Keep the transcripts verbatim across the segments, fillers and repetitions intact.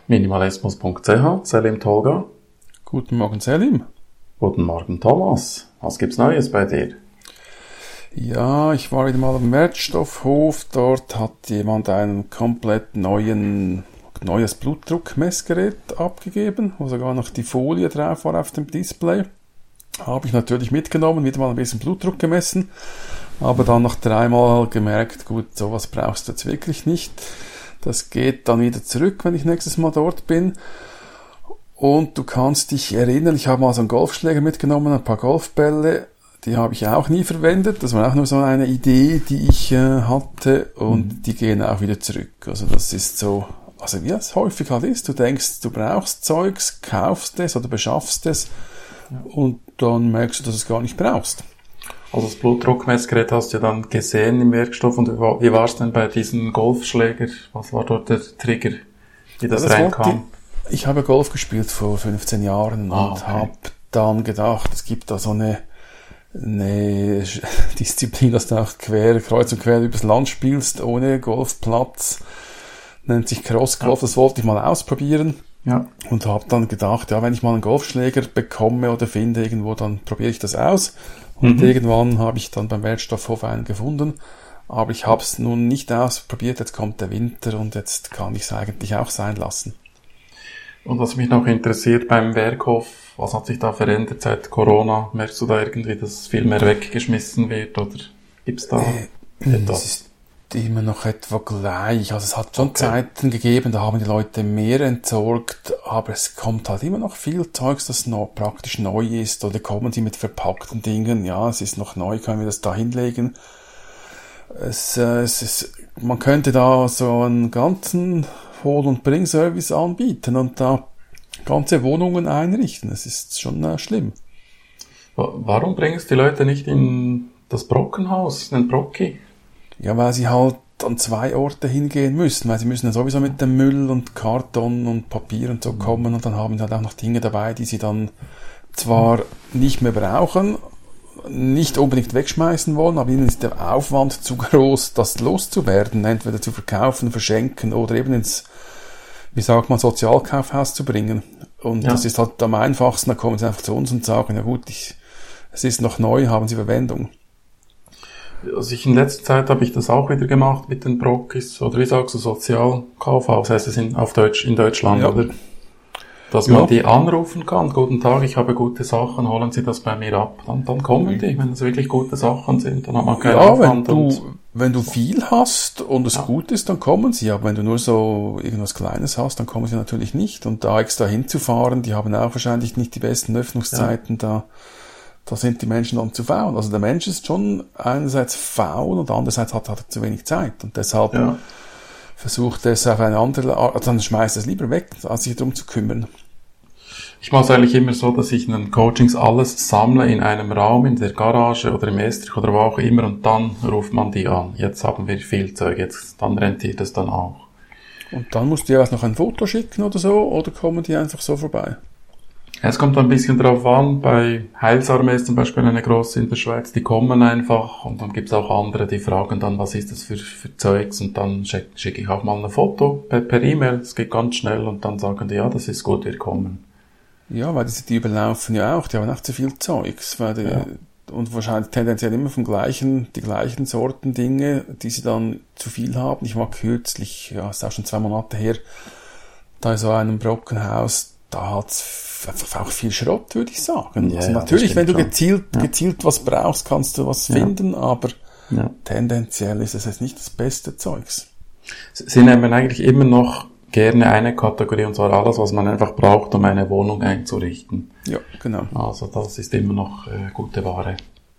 minimalismus punkt c h, Selim Tolga. Guten Morgen, Selim. Guten Morgen, Thomas. Was gibt's Neues bei dir? Ja, ich war wieder mal am Wertstoffhof. Dort hat jemand ein komplett neuen, neues Blutdruckmessgerät abgegeben, wo sogar noch die Folie drauf war auf dem Display. Habe ich natürlich mitgenommen, wieder mal ein bisschen Blutdruck gemessen, aber dann nach dreimal gemerkt, gut, sowas brauchst du jetzt wirklich nicht. Das geht dann wieder zurück, wenn ich nächstes Mal dort bin. Und du kannst dich erinnern, ich habe mal so einen Golfschläger mitgenommen, ein paar Golfbälle, die habe ich auch nie verwendet. Das war auch nur so eine Idee, die ich äh, hatte, und mhm. die gehen auch wieder zurück. Also das ist so, also wie es häufig halt ist, du denkst, du brauchst Zeugs, kaufst es oder beschaffst es, ja. und dann merkst du, dass du es gar nicht brauchst. Also das Blutdruckmessgerät hast du ja dann gesehen im Werkstoff, und wie war es denn bei diesem Golfschläger? Was war dort der Trigger, wie das, ja, das reinkam? Die, ich habe Golf gespielt vor fünfzehn Jahren ah, und okay. habe dann gedacht, es gibt da so eine, eine Disziplin, dass du auch quer, kreuz und quer übers Land spielst, ohne Golfplatz. Nennt sich Crossgolf, ja. Das wollte ich mal ausprobieren. Ja. Und habe dann gedacht, ja, wenn ich mal einen Golfschläger bekomme oder finde irgendwo, dann probiere ich das aus. Und mhm. irgendwann habe ich dann beim Wertstoffhof einen gefunden. Aber ich habe es nun nicht ausprobiert, jetzt kommt der Winter und jetzt kann ich es eigentlich auch sein lassen. Und was mich noch interessiert beim Werkhof, was hat sich da verändert seit Corona? Merkst du da irgendwie, dass viel mehr weggeschmissen wird, oder gibt's da äh, etwas? Es ist immer noch etwa gleich. Also es hat schon okay. Zeiten gegeben, da haben die Leute mehr entsorgt, aber es kommt halt immer noch viel Zeugs, das noch praktisch neu ist, oder kommen sie mit verpackten Dingen, ja, es ist noch neu, können wir das da hinlegen. Es, äh, es ist, man könnte da so einen ganzen Hol- und Bring-Service anbieten und da ganze Wohnungen einrichten. Es ist schon äh, schlimm. Warum bringst du die Leute nicht in das Brockenhaus, in den Brocki? Ja, weil sie halt an zwei Orte hingehen müssen, weil sie müssen ja sowieso mit dem Müll und Karton und Papier und so kommen, und dann haben sie halt auch noch Dinge dabei, die sie dann zwar nicht mehr brauchen, nicht unbedingt wegschmeißen wollen, aber ihnen ist der Aufwand zu groß, das loszuwerden, entweder zu verkaufen, verschenken oder eben ins, wie sagt man, Sozialkaufhaus zu bringen. Und ja. das ist halt am einfachsten, da kommen sie einfach zu uns und sagen, ja gut, ich, es ist noch neu, haben sie Verwendung. Also ich in letzter Zeit habe ich das auch wieder gemacht mit den Brockis, oder wie sagst du, Sozialkaufhaus, heißt es in, auf Deutsch, in Deutschland, ja. oder? Dass man ja. die anrufen kann, guten Tag, ich habe gute Sachen, holen Sie das bei mir ab. Dann, dann kommen die, wenn es wirklich gute Sachen sind, dann hat man keinen ja, Aufwand. Wenn du, wenn du viel hast und es ja. gut ist, dann kommen sie, aber wenn du nur so irgendwas Kleines hast, dann kommen sie natürlich nicht. Und da extra hinzufahren, die haben auch wahrscheinlich nicht die besten Öffnungszeiten, ja. da Da sind die Menschen dann zu faul. Also der Mensch ist schon einerseits faul und andererseits hat, hat er zu wenig Zeit. Und deshalb ja. versucht er es auf eine andere Art, also dann schmeißt er es lieber weg, als sich darum zu kümmern. Ich mache es eigentlich immer so, dass ich in den Coachings alles sammle in einem Raum, in der Garage oder im Estrich oder wo auch immer, und dann ruft man die an. Jetzt haben wir viel Zeug, jetzt, dann rentiert es dann auch. Und dann musst du ja noch ein Foto schicken oder so, oder kommen die einfach so vorbei? Es kommt ein bisschen drauf an, bei Heilsarmee ist zum Beispiel eine große in der Schweiz, die kommen einfach, und dann gibt's auch andere, die fragen dann, was ist das für, für Zeugs, und dann schicke schick ich auch mal ein Foto per, per E-Mail, es geht ganz schnell, und dann sagen die, ja, das ist gut, wir kommen. Ja, weil die, die überlaufen ja auch, die haben auch zu viel Zeugs, weil die, ja. und wahrscheinlich tendenziell immer vom gleichen, die gleichen Sorten Dinge, die sie dann zu viel haben. Ich war kürzlich, ja, ist auch schon zwei Monate her, da in so einem Brockenhaus, da hat's einfach auch viel Schrott, würde ich sagen. Ja, also natürlich, wenn du gezielt, ja. gezielt was brauchst, kannst du was finden, ja. aber ja. tendenziell ist es jetzt nicht das beste Zeugs. Sie nehmen eigentlich immer noch gerne eine Kategorie, und zwar alles, was man einfach braucht, um eine Wohnung einzurichten. Ja, genau. Also das ist immer noch äh, gute Ware.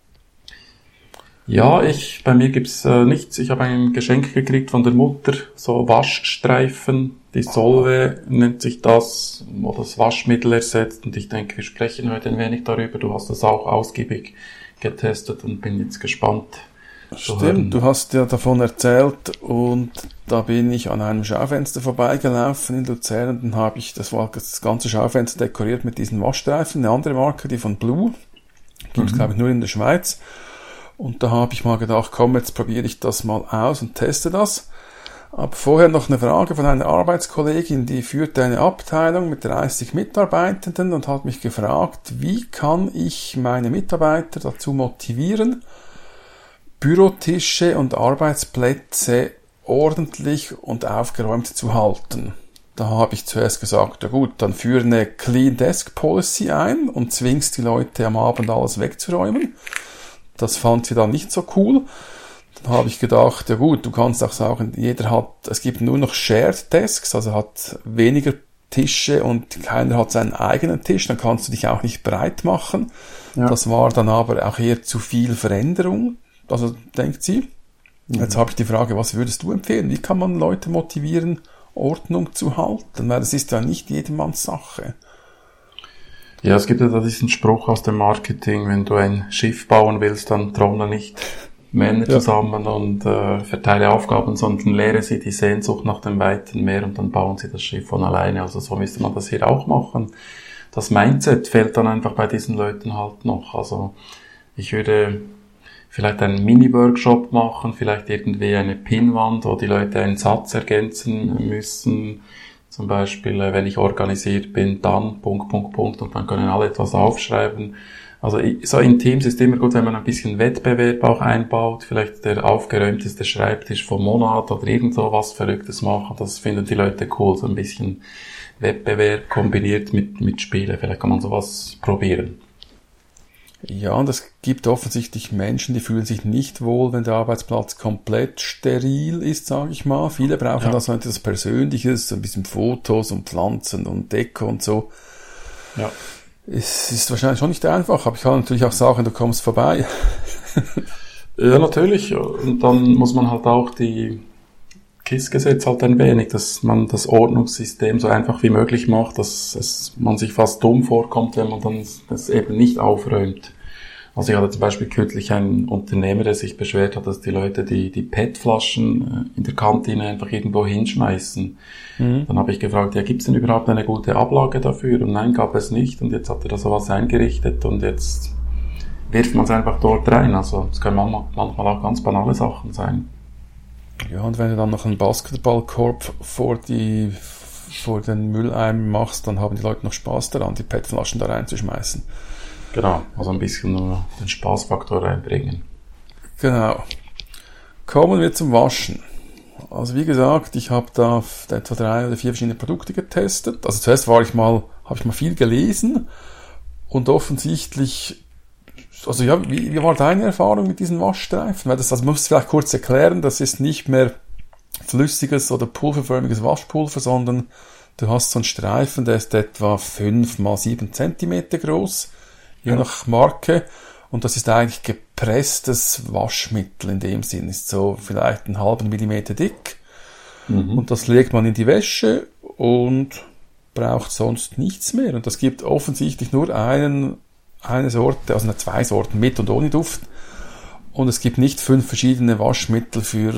Ja, ich, bei mir gibt's äh, nichts. Ich habe ein Geschenk gekriegt von der Mutter, so Waschstreifen, die Solve nennt sich das, wo das Waschmittel ersetzt, und ich denke, wir sprechen heute ein wenig darüber. Du hast das auch ausgiebig getestet und bin jetzt gespannt. Stimmt, du hast ja davon erzählt, und da bin ich an einem Schaufenster vorbeigelaufen in Luzern, und dann habe ich, das war das ganze Schaufenster dekoriert mit diesen Waschstreifen, eine andere Marke, die von Blue, gibt's mhm. glaube ich nur in der Schweiz. Und da habe ich mal gedacht, komm, jetzt probiere ich das mal aus und teste das. Aber vorher noch eine Frage von einer Arbeitskollegin, die führt eine Abteilung mit dreißig Mitarbeitenden und hat mich gefragt, wie kann ich meine Mitarbeiter dazu motivieren, Bürotische und Arbeitsplätze ordentlich und aufgeräumt zu halten. Da habe ich zuerst gesagt, ja gut, dann führe eine Clean Desk Policy ein und zwingst die Leute am Abend alles wegzuräumen. Das fand sie dann nicht so cool. Dann habe ich gedacht, ja gut, du kannst auch sagen, jeder hat, es gibt nur noch Shared Desks, also hat weniger Tische und keiner hat seinen eigenen Tisch, dann kannst du dich auch nicht breit machen. Ja. Das war dann aber auch eher zu viel Veränderung, also denkt sie. Mhm. Jetzt habe ich die Frage, was würdest du empfehlen? Wie kann man Leute motivieren, Ordnung zu halten? Weil das ist ja nicht jedermanns Sache. Ja, es gibt ja da diesen Spruch aus dem Marketing, wenn du ein Schiff bauen willst, dann trommle nicht Männer ja. zusammen und äh, verteile Aufgaben, sondern lehre sie die Sehnsucht nach dem weiten Meer und dann bauen sie das Schiff von alleine. Also so müsste man das hier auch machen. Das Mindset fehlt dann einfach bei diesen Leuten halt noch. Also ich würde vielleicht einen Mini-Workshop machen, vielleicht irgendwie eine Pinnwand, wo die Leute einen Satz ergänzen müssen. Zum Beispiel, wenn ich organisiert bin, dann, Punkt, Punkt, Punkt, und dann können alle etwas aufschreiben. Also so in Teams ist immer gut, wenn man ein bisschen Wettbewerb auch einbaut, vielleicht der aufgeräumteste Schreibtisch vom Monat oder irgend so was Verrücktes machen. Das finden die Leute cool, so ein bisschen Wettbewerb kombiniert mit, mit Spiele. Vielleicht kann man sowas probieren. Ja, und es gibt offensichtlich Menschen, die fühlen sich nicht wohl, wenn der Arbeitsplatz komplett steril ist, sage ich mal. Viele brauchen ja. das etwas Persönliches, so ein bisschen Fotos und Pflanzen und Deko und so. Ja. Es ist wahrscheinlich schon nicht einfach, aber ich kann natürlich auch sagen, du kommst vorbei. Ja, natürlich. Und dann muss man halt auch die K I S S-Gesetz halt ein wenig, dass man das Ordnungssystem so einfach wie möglich macht, dass es, man sich fast dumm vorkommt, wenn man dann das eben nicht aufräumt. Also ich hatte zum Beispiel kürzlich einen Unternehmer, der sich beschwert hat, dass die Leute die, die P E T-Flaschen in der Kantine einfach irgendwo hinschmeißen. Mhm. Dann habe ich gefragt, ja, gibt es denn überhaupt eine gute Ablage dafür? Und nein, gab es nicht. Und jetzt hat er da sowas eingerichtet und jetzt wirft man es einfach dort rein. Also es können manchmal auch ganz banale Sachen sein. Ja, und wenn du dann noch einen Basketballkorb vor die, vor den Mülleimer machst, dann haben die Leute noch Spaß daran, die P E T-Flaschen da reinzuschmeißen. Genau, also ein bisschen nur den Spaßfaktor reinbringen. Genau. Kommen wir zum Waschen. Also wie gesagt, ich habe da etwa drei oder vier verschiedene Produkte getestet. Also zuerst war ich mal, habe ich mal viel gelesen und offensichtlich, also ja, wie, wie war deine Erfahrung mit diesen Waschstreifen? Weil das, das muss ich vielleicht kurz erklären, das ist nicht mehr flüssiges oder pulverförmiges Waschpulver, sondern du hast so einen Streifen, der ist etwa fünf mal sieben Zentimeter groß, je ja. nach Marke. Und das ist eigentlich gepresstes Waschmittel in dem Sinn. Ist so vielleicht einen halben Millimeter dick. Mhm. Und das legt man in die Wäsche und braucht sonst nichts mehr. Und das gibt offensichtlich nur einen, eine Sorte, also zwei Sorten mit und ohne Duft. Und es gibt nicht fünf verschiedene Waschmittel für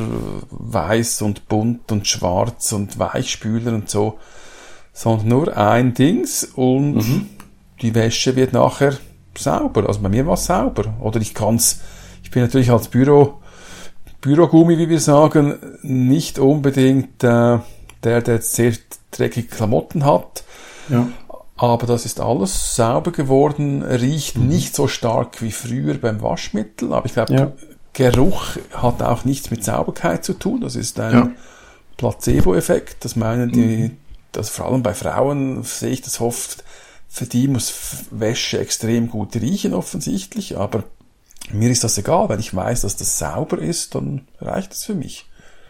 weiß und bunt und schwarz und Weichspüler und so, sondern nur ein Dings und mhm. die Wäsche wird nachher sauber. Also bei mir war es sauber. Oder ich kann's, ich bin natürlich als Büro, Bürogummi, wie wir sagen, nicht unbedingt äh, der, der jetzt sehr dreckige Klamotten hat. Ja. Aber das ist alles sauber geworden, riecht mhm. nicht so stark wie früher beim Waschmittel. Aber ich glaube, ja. Geruch hat auch nichts mit Sauberkeit zu tun. Das ist ein ja. Placebo-Effekt. Das meinen die, mhm. das vor allem bei Frauen sehe ich das oft. Für die muss Wäsche extrem gut riechen offensichtlich, aber mir ist das egal, wenn ich weiß, dass das sauber ist, dann reicht es für mich.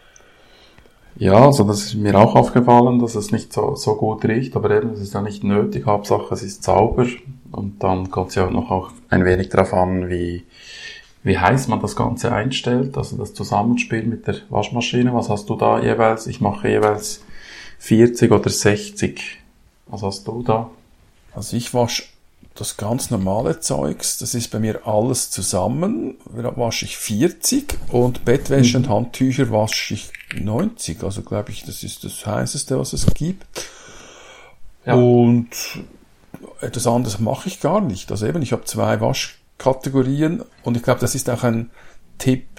Ja, also das ist mir auch aufgefallen, dass es nicht so, so gut riecht, aber eben, es ist ja nicht nötig, Hauptsache es ist sauber und dann kommt es ja noch auch ein wenig darauf an, wie, wie heiß man das Ganze einstellt, also das Zusammenspiel mit der Waschmaschine. Was hast du da jeweils? Ich mache jeweils vierzig oder sechzig. Was hast du da? Also ich wasche das ganz normale Zeugs, das ist bei mir alles zusammen, da wasche ich vierzig und Bettwäsche mhm. und Handtücher wasche ich neunzig, also glaube ich, das ist das heißeste, was es gibt. Ja. Und etwas anderes mache ich gar nicht. Also eben, ich habe zwei Waschkategorien und ich glaube, das ist auch ein Tipp,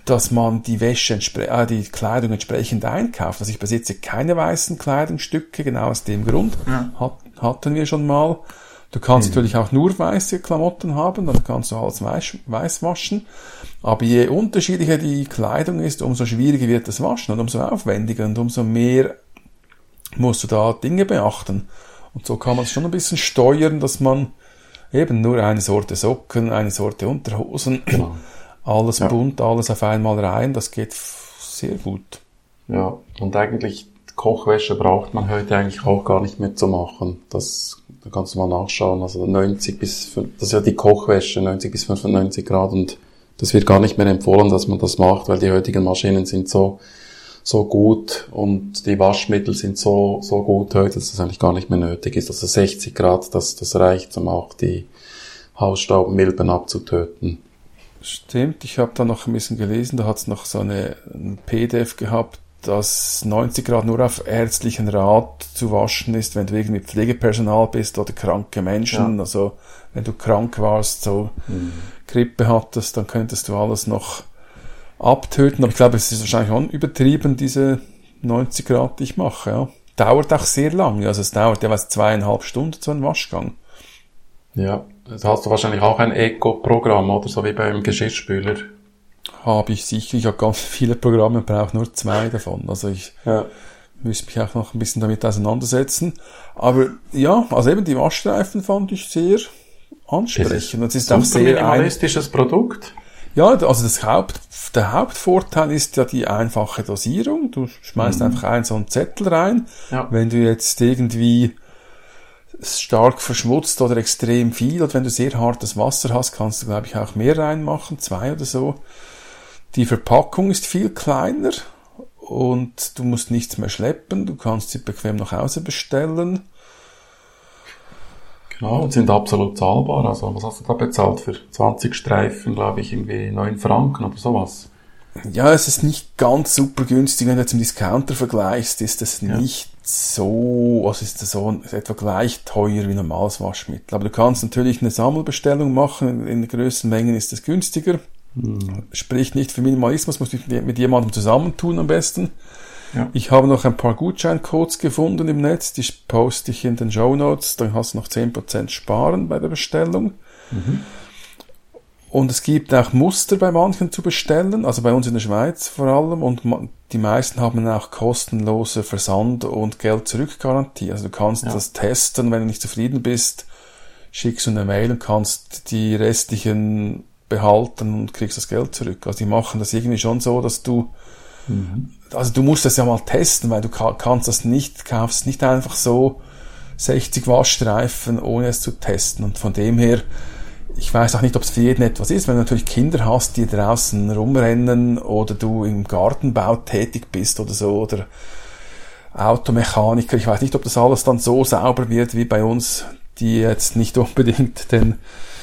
dass man die Wäsche, entspre- äh, die Kleidung entsprechend einkauft. Also ich besitze keine weißen Kleidungsstücke, genau aus dem Grund. Ja. Hat, hatten wir schon mal. Du kannst mhm. natürlich auch nur weiße Klamotten haben, dann kannst du alles weiß, weiß waschen. Aber je unterschiedlicher die Kleidung ist, umso schwieriger wird das Waschen und umso aufwendiger und umso mehr musst du da Dinge beachten. Und so kann man es schon ein bisschen steuern, dass man eben nur eine Sorte Socken, eine Sorte Unterhosen, genau. alles ja. bunt, alles auf einmal rein, das geht sehr gut. Ja, und eigentlich Kochwäsche braucht man heute eigentlich auch gar nicht mehr zu machen. Das, da kannst du mal nachschauen, also neunzig bis, das ist ja die Kochwäsche, neunzig bis fünfundneunzig Grad und das wird gar nicht mehr empfohlen, dass man das macht, weil die heutigen Maschinen sind so, so gut und die Waschmittel sind so, so gut heute, dass das eigentlich gar nicht mehr nötig ist. Also sechzig Grad, das, das reicht, um auch die Hausstaubmilben abzutöten. Stimmt, ich habe da noch ein bisschen gelesen, da hat es noch so eine ein P D F gehabt, dass neunzig Grad nur auf ärztlichen Rat zu waschen ist, wenn du irgendwie Pflegepersonal bist oder kranke Menschen. Ja. Also wenn du krank warst, so mhm. Grippe hattest, dann könntest du alles noch abtöten. Aber ich glaube, es ist wahrscheinlich auch übertrieben, diese neunzig Grad, die ich mache. Ja. Dauert auch sehr lange. Also es dauert ja was zweieinhalb Stunden so ein Waschgang. Ja, da hast du wahrscheinlich auch ein Eco-Programm, oder so wie beim Geschirrspüler. Habe ich sicher. Ich habe ganz viele Programme, brauche nur zwei davon. Also ich ja. müsste mich auch noch ein bisschen damit auseinandersetzen. Aber ja, also eben die Waschstreifen fand ich sehr ansprechend. Das ist, das ist auch sehr minimalistisches ein Produkt. Ja, also das Haupt, der Hauptvorteil ist ja die einfache Dosierung. Du schmeißt mhm. einfach einen so einen Zettel rein. Ja. Wenn du jetzt irgendwie stark verschmutzt oder extrem viel oder wenn du sehr hartes Wasser hast, kannst du, glaube ich, auch mehr reinmachen, zwei oder so. Die Verpackung ist viel kleiner und du musst nichts mehr schleppen. Du kannst sie bequem nach Hause bestellen. Genau, und sind absolut zahlbar. Also, was hast du da bezahlt für zwanzig Streifen, glaube ich, irgendwie neun Franken oder sowas? Ja, es ist nicht ganz super günstig. Wenn du jetzt im Discounter vergleichst, ist es ja. nicht so, also ist es so etwa gleich teuer wie normales Waschmittel. Aber du kannst natürlich eine Sammelbestellung machen. In größeren Mengen ist es günstiger. Hm. Spricht nicht für Minimalismus, muss ich mit jemandem zusammentun am besten. Ja. Ich habe noch ein paar Gutscheincodes gefunden im Netz, die poste ich in den Shownotes, dann hast du noch zehn Prozent sparen bei der Bestellung. Mhm. Und es gibt auch Muster bei manchen zu bestellen, also bei uns in der Schweiz vor allem, und die meisten haben auch kostenlose Versand- und Geld-Zurück-Garantie. Also du kannst ja. das testen, wenn du nicht zufrieden bist, schickst du eine Mail und kannst die restlichen behalten und kriegst das Geld zurück. Also die machen das irgendwie schon so, dass du mhm. also du musst das ja mal testen, weil du kannst das nicht, kaufst nicht einfach so sechzig Waschstreifen, ohne es zu testen. Und von dem her, ich weiß auch nicht, ob es für jeden etwas ist. Wenn du natürlich Kinder hast, die draußen rumrennen oder du im Gartenbau tätig bist oder so oder Automechaniker, ich weiß nicht, ob das alles dann so sauber wird wie bei uns, die jetzt nicht unbedingt den,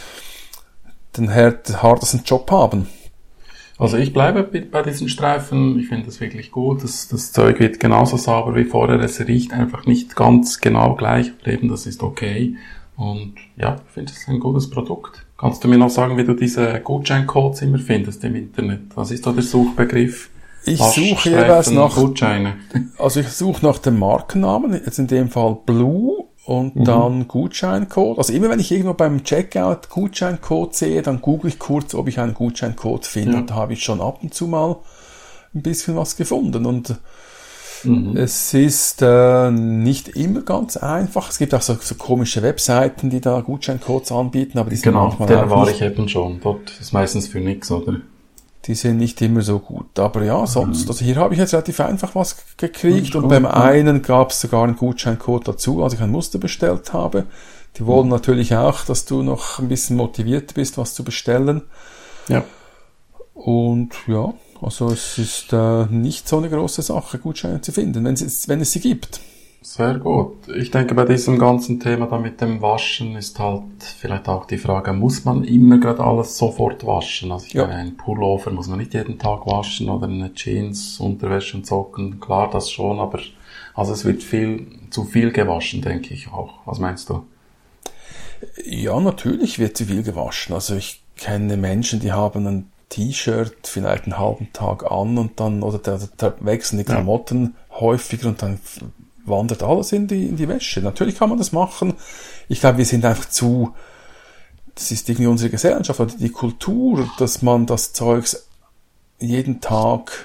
den härtesten Job haben. Also ich bleibe bei diesen Streifen, ich finde das wirklich gut, das, das Zeug wird genauso sauber wie vorher, es riecht einfach nicht ganz genau gleich, aber eben das ist okay und ja, ich finde das ein gutes Produkt. Kannst du mir noch sagen, wie du diese Gutscheincodes immer findest im Internet? Was ist da der Suchbegriff? Ich suche jeweils nach Gutscheine. Also ich suche nach dem Markennamen, jetzt in dem Fall Blue. Und mhm. dann Gutscheincode. Also immer wenn ich irgendwo beim Checkout Gutscheincode sehe, dann google ich kurz, ob ich einen Gutscheincode finde. Ja. Und da habe ich schon ab und zu mal ein bisschen was gefunden. Und mhm. es ist äh, nicht immer ganz einfach. Es gibt auch so, so komische Webseiten, die da Gutscheincodes anbieten, aber die sind genau, manchmal der auch war nicht, ich eben schon. Dort ist meistens für nichts, oder? Die sind nicht immer so gut. Aber ja, sonst, also hier habe ich jetzt relativ einfach was gekriegt und gut, beim ja. einen gab es sogar einen Gutscheincode dazu, als ich ein Muster bestellt habe. Die wollen mhm. natürlich auch, dass du noch ein bisschen motiviert bist, was zu bestellen. Ja. Und ja, also es ist äh, nicht so eine große Sache, Gutscheine zu finden, wenn es, wenn es sie gibt. Sehr gut. Ich denke, bei diesem ganzen Thema da mit dem Waschen ist halt vielleicht auch die Frage, muss man immer gerade alles sofort waschen? Also ich ja. meine, ein Pullover muss man nicht jeden Tag waschen oder eine Jeans, Unterwäsche und Socken. Klar, das schon, aber also es wird viel, zu viel gewaschen, denke ich auch. Was meinst du? Ja, natürlich wird zu viel gewaschen. Also ich kenne Menschen, die haben ein T-Shirt vielleicht einen halben Tag an und dann, oder da, da wechseln die Klamotten ja. häufiger und dann wandert alles in die, in die Wäsche. Natürlich kann man das machen. Ich glaube, wir sind einfach zu, das ist irgendwie unsere Gesellschaft oder die Kultur, dass man das Zeugs jeden Tag,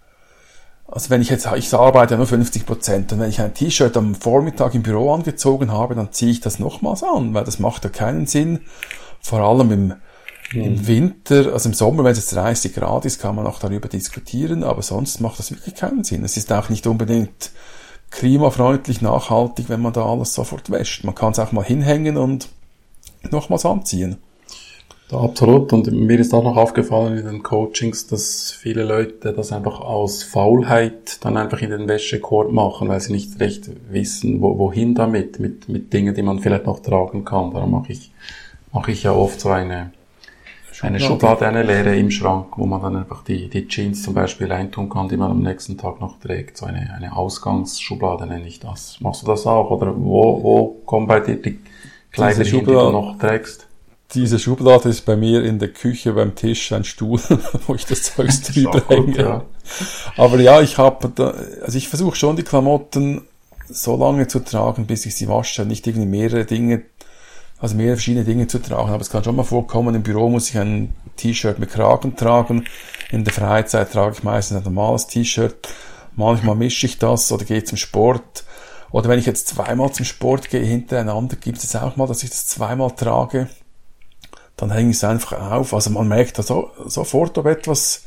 also wenn ich jetzt, ich arbeite ja nur fünfzig Prozent und wenn ich ein T-Shirt am Vormittag im Büro angezogen habe, dann ziehe ich das nochmals an, weil das macht ja keinen Sinn. Vor allem im, mhm. im Winter, also im Sommer, wenn es jetzt dreißig Grad ist, kann man auch darüber diskutieren, aber sonst macht das wirklich keinen Sinn. Es ist auch nicht unbedingt klimafreundlich, nachhaltig, wenn man da alles sofort wäscht. Man kann es auch mal hinhängen und nochmals anziehen. Ja, absolut. Und mir ist auch noch aufgefallen in den Coachings, dass viele Leute das einfach aus Faulheit dann einfach in den Wäschekorb machen, weil sie nicht recht wissen, wo, wohin damit, mit, mit Dingen, die man vielleicht noch tragen kann. Darum mache ich, mache ich ja oft so eine, eine Schublade, eine leere im Schrank, wo man dann einfach die, die Jeans zum Beispiel eintun kann, die man am nächsten Tag noch trägt. So eine, eine Ausgangsschublade nenne ich das. Machst du das auch? Oder wo, wo kommen bei dir die Kleider hin, die du noch trägst? Diese Schublade ist bei mir in der Küche beim Tisch ein Stuhl, wo ich das Zeugs drüber hänge. Ja. Aber ja, ich habe da, also ich versuche schon die Klamotten so lange zu tragen, bis ich sie wasche, nicht irgendwie mehrere Dinge, also mehrere verschiedene Dinge zu tragen. Aber es kann schon mal vorkommen, im Büro muss ich ein T-Shirt mit Kragen tragen, in der Freizeit trage ich meistens ein normales T-Shirt, manchmal mische ich das oder gehe zum Sport. Oder wenn ich jetzt zweimal zum Sport gehe hintereinander, gibt es auch mal, dass ich das zweimal trage. Dann hänge ich es einfach auf. Also man merkt da so, sofort, ob etwas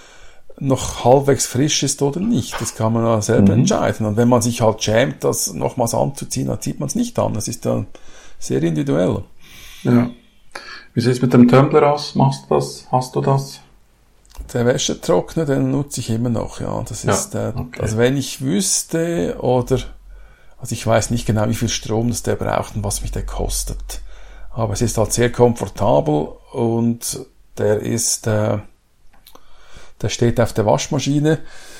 noch halbwegs frisch ist oder nicht. Das kann man ja selber mhm. entscheiden. Und wenn man sich halt schämt, das nochmals anzuziehen, dann zieht man es nicht an. Das ist dann sehr individuell. Ja. Wie sieht es mit dem Tumbler aus? Machst du das? Hast du das? Der Wäschetrockner, den nutze ich immer noch, ja. Das ist, ja, okay. äh, also wenn ich wüsste, oder, also ich weiß nicht genau, wie viel Strom das der braucht und was mich der kostet. Aber es ist halt sehr komfortabel und der ist, äh, der steht auf der Waschmaschine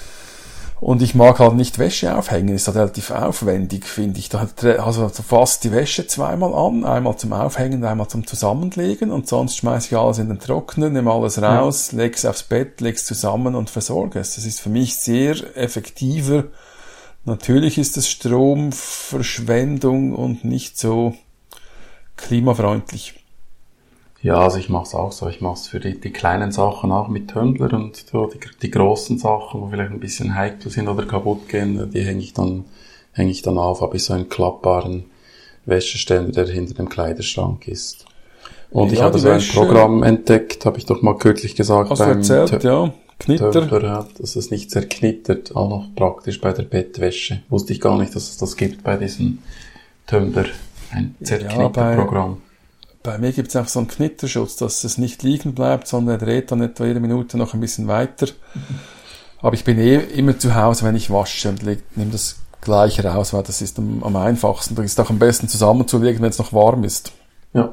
und ich mag halt nicht Wäsche aufhängen, ist halt relativ aufwendig, finde ich. Da hat also fast die Wäsche zweimal an, einmal zum Aufhängen, einmal zum Zusammenlegen und sonst schmeiße ich alles in den Trockner, nehme alles raus, ja. lege es aufs Bett, lege es zusammen und versorge es. Das ist für mich sehr effektiver. Natürlich ist es Stromverschwendung und nicht so klimafreundlich. Ja, also ich mache es auch so. Ich mache es für die, die kleinen Sachen auch mit Tumbler und so die, die großen Sachen, wo vielleicht ein bisschen heikel sind oder kaputt gehen, die hänge ich dann hänge ich dann auf. Habe ich so einen klappbaren Wäscheständer, der hinter dem Kleiderschrank ist. Und ja, ich habe so ein Programm entdeckt, habe ich doch mal kürzlich gesagt, hast beim du erzählt, T- ja. Knitter. Tumbler, dass es nicht zerknittert, auch noch praktisch bei der Bettwäsche. Wusste ich gar nicht, dass es das gibt bei diesen Tumbler. Ein Zerknitterprogramm. Ja, bei, bei mir gibt es auch so einen Knitterschutz, dass es nicht liegen bleibt, sondern er dreht dann etwa jede Minute noch ein bisschen weiter. Mhm. Aber ich bin eh immer zu Hause, wenn ich wasche und nehme das gleich raus, weil das ist am, am einfachsten. Das ist auch am besten zusammenzulegen, wenn es noch warm ist. Ja.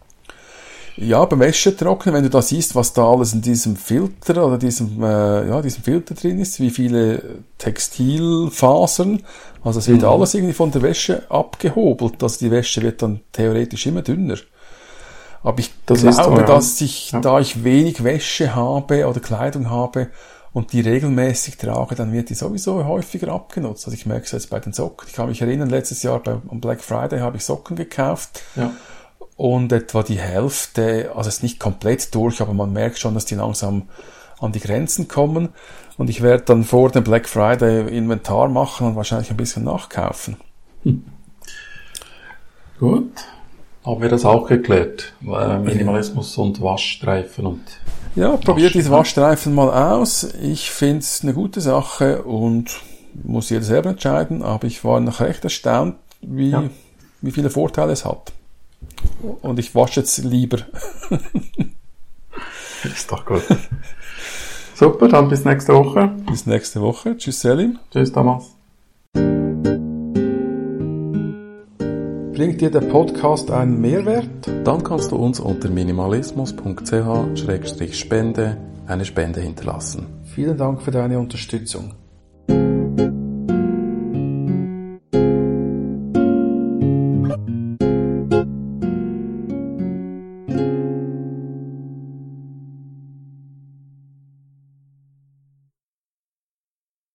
Ja, beim Wäschetrocknen, wenn du da siehst, was da alles in diesem Filter oder diesem, äh, ja, diesem Filter drin ist, wie viele Textilfasern, also es wird mhm. alles irgendwie von der Wäsche abgehobelt, also die Wäsche wird dann theoretisch immer dünner. Aber ich das glaube, so, ja. dass ich, ja. da ich wenig Wäsche habe oder Kleidung habe und die regelmäßig trage, dann wird die sowieso häufiger abgenutzt. Also ich merke es jetzt bei den Socken. Ich kann mich erinnern, letztes Jahr bei, am Black Friday habe ich Socken gekauft. Ja. Und etwa die Hälfte, also es ist nicht komplett durch, aber man merkt schon, dass die langsam an die Grenzen kommen. Und ich werde dann vor dem Black Friday Inventar machen und wahrscheinlich ein bisschen nachkaufen. Hm. Gut. Haben wir das auch geklärt? Minimalismus und Waschstreifen und... Ja, probiert diese Waschstreifen mal aus. Ich finde es eine gute Sache und muss jeder selber entscheiden, aber ich war noch recht erstaunt, wie, ja. wie viele Vorteile es hat. Und ich wasche jetzt lieber. Ist doch gut. Super, dann bis nächste Woche. Bis nächste Woche. Tschüss, Selim. Tschüss, Thomas. Bringt dir der Podcast einen Mehrwert? Dann kannst du uns unter minimalismus punkt c h Schrägstrich Spende eine Spende hinterlassen. Vielen Dank für deine Unterstützung.